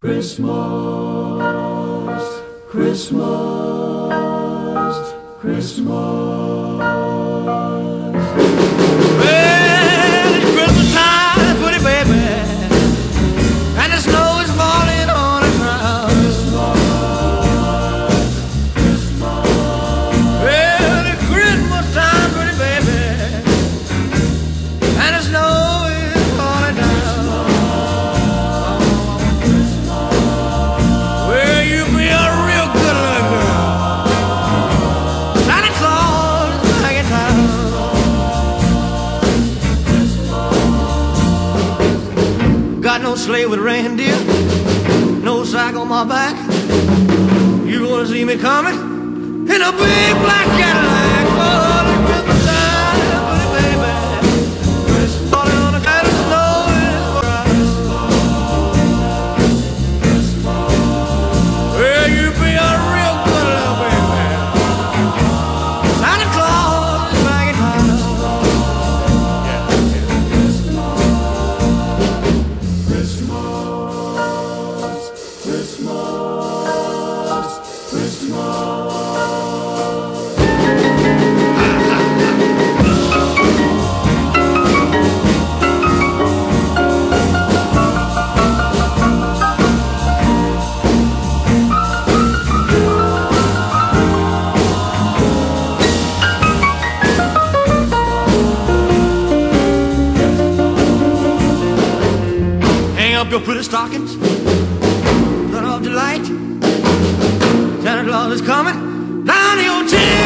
Christmas, Christmas, Christmas. Well, it's Christmas time, pretty baby, and the snow is falling on the ground. Christmas, Christmas. Well, it's Christmas time, pretty baby, and the snow is falling down. Well, you be a real good little girl. Santa Claus is back in town. Got no sleigh with reindeer, no sack on my back. You gonna see me coming in a big black Cadillac. Oh, the Christmas time, pretty baby, falling on the kind of snow is well, you be a real good little baby. Santa Claus is back in town. Christmas, Christmas, Christmas. Hang up your pretty stockings, turn off the light. Santa Claus is coming down your chimney.